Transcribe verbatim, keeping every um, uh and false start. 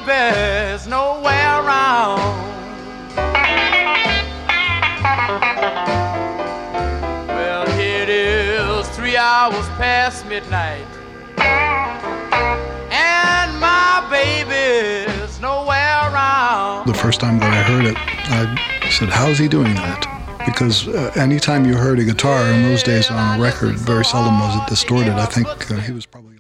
baby's nowhere around. Well, it is three hours past midnight, and my baby's nowhere around. The first time that I heard it, I said, how's he doing that? Because uh, anytime you heard a guitar in those days on a record, very seldom was it distorted. I think uh, he was probably